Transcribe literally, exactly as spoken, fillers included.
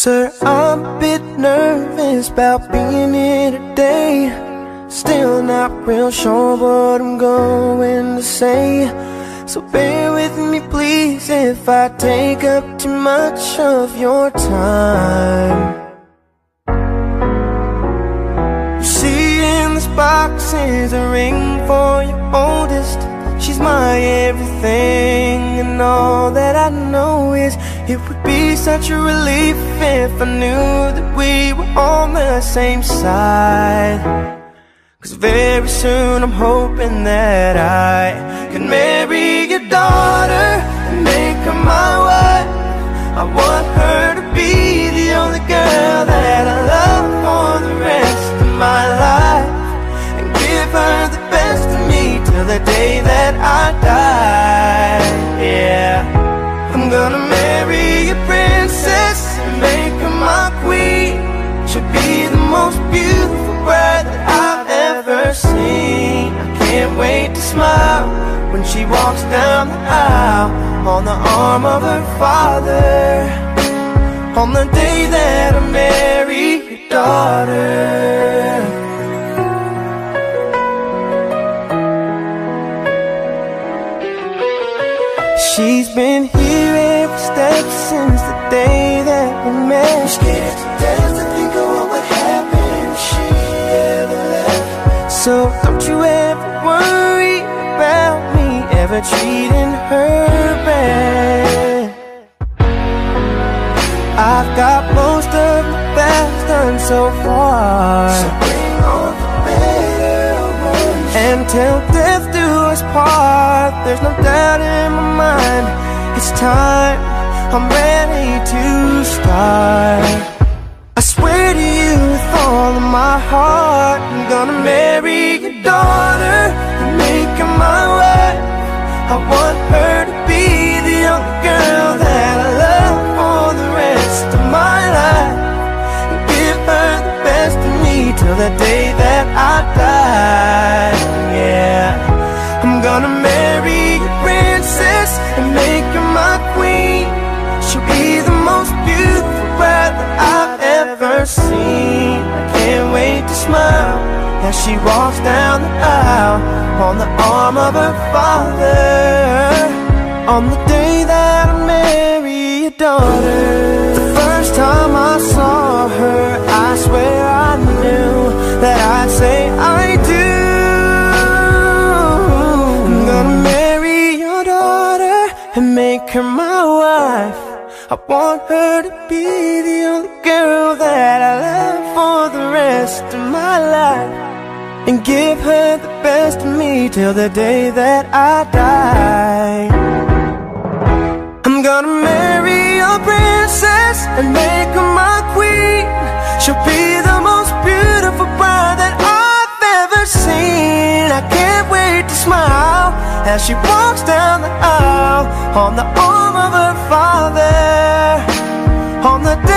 Sir, I'm a bit nervous about being here today. Still not real sure what I'm going to say, so bear with me please if I take up too much of your time. You see in this box is a ring for your oldest. She's my everything, and all that I know is it would be such a relief if I knew that we were on the same side. Cause very soon I'm hoping that I can marry your daughter and make her my wife. I want her to be the only girl that I love for the rest of my life, and give her the best of me till the day that I die. Yeah, I'm gonna marry a princess and make her my queen. She'll be the most beautiful bride that I've ever seen. I can't wait to smile when she walks down the aisle on the arm of her father, on the day that I marry your daughter. She's been here every step since the day that we met. I'm scared to death to think of what would happen if she ever left. So don't you ever worry about me ever treating her bad. I've got most of the best done so far, so bring on the better ones. And till death do us part, there's no doubt in my mind, it's time, I'm ready to start. I swear to you with all of my heart, I'm gonna marry your daughter and make her my wife. I want her to be the only girl that I love for the rest of my life, and give her the best of me till the day that I die. Yeah, I'm gonna marry a princess and make her my queen. She'll be the most beautiful bride that I've ever seen. I can't wait to smile as she walks down the aisle on the arm of her father, on the day that I marry your daughter. The first time I saw her, I swear I knew that I'd say I do. I'm gonna marry your daughter and make her my wife. I want her to be the only girl that I love for the rest of my life, and give her the best of me till the day that I die. I'm gonna marry a princess and make her my queen. She'll be the most beautiful bride that I've ever seen. I can't wait to smile as she walks down the aisle on the arm of her father, on the day